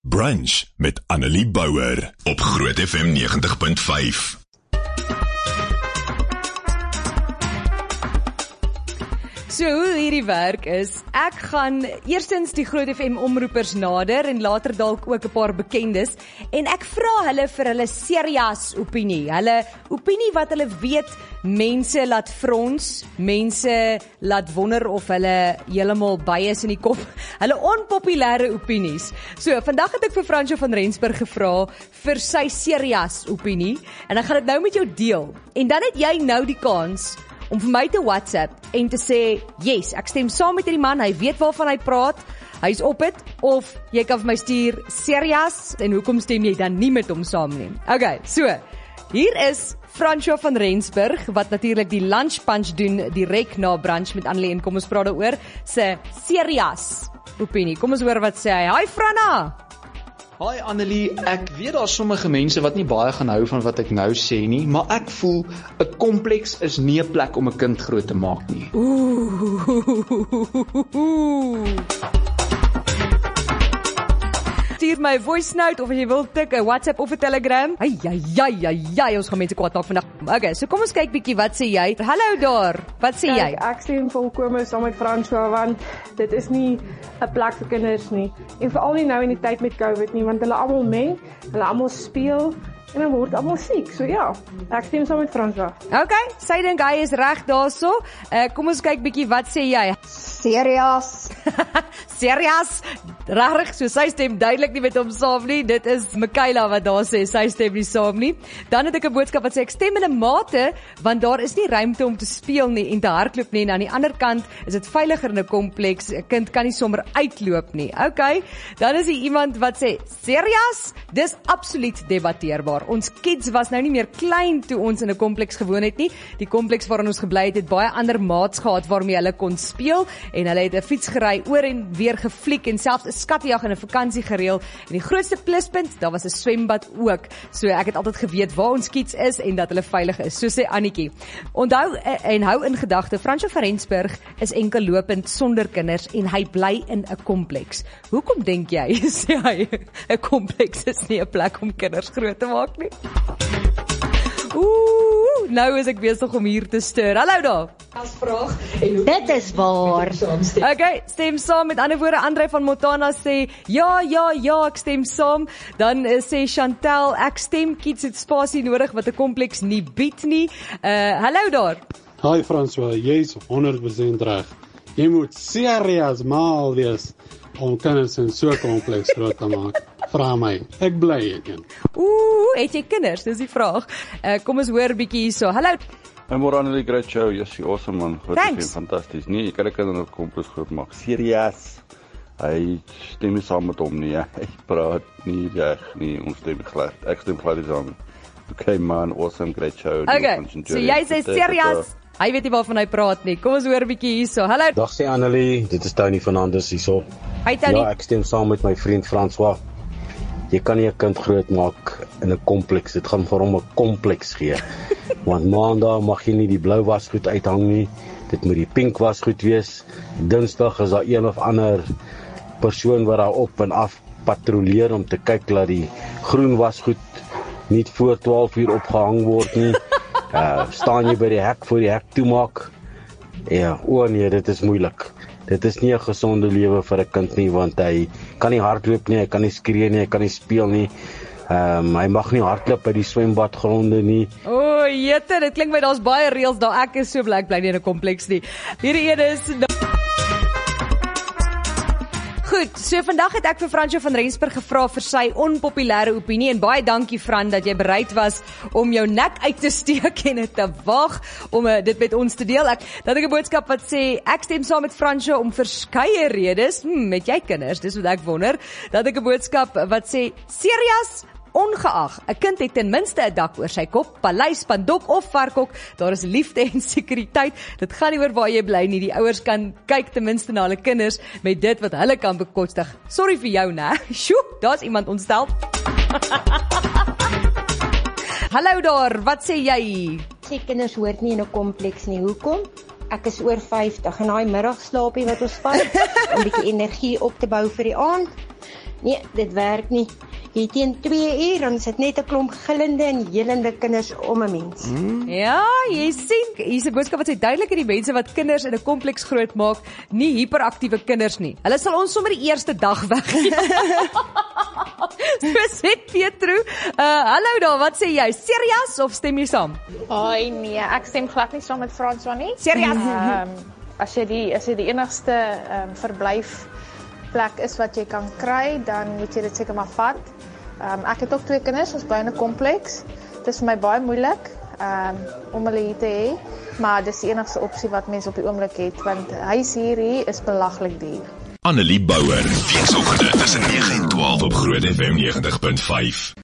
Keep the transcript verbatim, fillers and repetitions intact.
Brunch met Annelie Bouwer op Groot F M negentig punt vyf. So hoe hierdie werk is, ek gaan eerstens die Groot F M omroepers nader en later dalk ook 'n paar bekendes en ek vra hulle vir hulle serias opinie, hulle opinie wat hulle weet mense laat frons, mense laat wonder of hulle heeltemal by is in die kop, hulle onpopulêre opinies. So vandag het ek vir Fransjo van Rensburg gevra vir sy serias opinie en ek gaan dit nou met jou deel en dan het jy nou die kans om vir my te WhatsApp en te sê, yes, ek stem saam met hierdie man, hy weet waarvan hy praat, hy is op het, of jy kan vir my stuur serias, en hoekom stem jy dan nie met hom saam nie? Ok, so, hier is Fransjo van Rensburg, wat natuurlik die lunch punch doen, direk na brunch met Annelie, en kom ons praat daaroor, sy serias opinie. Kom ons hoor wat sê hy. Hi Franna! Hi Annelie, ek weet daar sommige mense wat nie baie gaan hou van wat ek nou sê nie, maar ek voel 'n kompleks is nie 'n plek om 'n kind groot te maak nie. Ooh. Stuur my voice note of as jy wil tik 'n WhatsApp of 'n Telegram. Ai ai ai ai, ai ons gaan mense kwaad maak vandag. Okay, so kom ons kyk bietjie wat sê jy. Hallo daar. Wat sê jy? Ek stem volkome saam met Fransjo want dit is nie 'n plek vir kinders nie. En veral nie nou in die tyd met COVID nie, want hulle almal meng, hulle almal speel en dan word almal siek. So ja, ek stem saam met Fransjo. Okay, sy dink hy is reg daarso. Uh, kom ons kyk bietjie wat sê jy. Serias. Serias. Regtig, so sy stem duidelik nie met hom saam nie. Dit is Michaela wat daar sê, sy stem nie saam nie. Dan het ek 'n boodskap wat sê, ek stem in 'n mate, want daar is nie ruimte om te speel nie en te hardloop nie. En aan die ander kant is dit veiliger in 'n kompleks. 'n Kind kan nie sommer uitloop nie. Okay, dan is hier iemand wat sê, serias, dis absoluut debatteerbaar. Ons kids was nou nie meer klein toe ons in 'n kompleks gewoon het nie. Die kompleks waarin ons gebly het, het baie ander maats gehad waarmee hulle kon speel en hulle het 'n fiets gery oor en weer gefliek en selfs 'n skatjag en 'n vakansie gereël. En die grootste pluspunt, daar was 'n swembad ook. So ek het altyd geweet waar ons kids is en dat hulle veilig is. So sê Annetjie. Onthou en hou in gedagte, Fransjo van Rensburg is enkel lopend sonder kinders en hy bly in 'n kompleks. Hoekom dink jy sê hy 'n kompleks is nie 'n plek om kinders groot te maak nie? Ooh, nou is ek besig om hier te stuur. Hallo daar. As vraag en dit is waar. Okay, stem saam. Met ander woorde, Andre van Montana sê, ja, ja, ja, ek stem saam. Dan uh, sê Chantel, ek stem, kids het spasie nodig wat 'n kompleks nie bied nie. Uh, hallo daar. Hi Fransjo, jy is honderd persent reg. Jy moet serias mal wees om kinders in so 'n kompleks groot te maak. Vra my, ek bly ek in. Ooh, het jy kinders? Dis die vraag. Uh, kom ons hoor bietjie hierso. Hallo. Hi môre Annelie, great show. Yes, jy awesome man. Groot en fantasties. Nee, ek kan ek in 'n kompleks groot maak. Serias. Hy stem nie saam met hom nie. Hy praat nie reg nie. Ons stem glad. Ek stem glad saam. Okay man, awesome, great show. Okay, so jy sê serias. Hy weet nie waarvan hy praat nie. Kom ons hoor 'n bietjie hierso. Hallo. Dag sê Annelie, dit is Tony Fernandes hierso. Hi Tony. Ja, ek stem saam met my vriend François. Jy kan nie 'n kind groot maak in 'n kompleks. Dit gaan vir hom 'n kompleks gee. Want maandag mag jy nie die blou wasgoed uithang nie. Dit moet die pink wasgoed wees. Dinsdag is daar een of ander persoon wat daar op en af patrolleer om te kyk dat die groen wasgoed nie voor twaalf uur opgehang word nie. Uh, staan jy by die hek voor die hek toemaak? Ja, o nee, dit is moeilik. Dit is nie 'n gesonde lewe vir 'n kind nie, want hy kan nie hardloop nie, hy kan nie skree nie, hy kan nie speel nie. Ehm um, hy mag nie hardloop by die swembadgronde nie. O, oh, jette, dit klink my daar's baie reëls daar. Ek is so bly ek bly nie in 'n kompleks nie. Hierdie een is Goed, so vandag het ek vir Fransjo van Rensburg gevra vir sy onpopulêre opinie en baie dankie Fran dat jy bereid was om jou nek uit te steek en te wag om uh, dit met ons te deel. Ek dat ek 'n boodskap wat sê ek stem saam met Fransjo om verskeie redes. Hm, met jy kinders, dis wat ek wonder. Dat ek 'n boodskap wat sê serias. Ongeag, 'n kind het ten minste 'n dak oor sy kop, paleis, pandok of varkhok, daar is liefde en sekuriteit. Dit gaan nie oor waar jy bly nie. Die ouers kan kyk ten minste na hulle kinders met dit wat hulle kan bekostig. Sorry vir jou, né? Sjoe, daar's iemand ontstel. Hallo daar, wat sê jy? Sê kinders hoort nie in 'n kompleks nie. Hoekom? Ek is oor vyftig en daai middagslaapie wat ons vat om 'n bietjie energie op te bou vir die aand. Nee, dit werk nie. Hier teen twee uur, dan is dit net 'n klomp gillende en jelende kinders om 'n mens. Hmm. Ja, jy sien, hier's 'n boodskap wat sê duidelik dat die mense wat kinders in 'n kompleks grootmaak, nie hiperaktiewe kinders nie. Hulle sal ons sommer die eerste dag weggee. So sê Pietro, uh, hallo daar, wat sê jy? Serias of stem jy saam? Hoi, nee, ek stem glad nie saam met François nie. Serias? Um, as jy die as jy die enigste um, verblyfplek is wat jy kan kry, dan moet jy dit seker maar vat. Um, ek het ook twee kinders, ons bly in 'n kompleks. Dit is vir my baie moeilik um, om hulle hier te hê, maar dis die enigste opsie wat mense op die oomblik het, want huis hierdie is belaglik duur. Annelie Bouwer, weekoggend tussen nege en twaalf op Groot F M negentig punt vyf.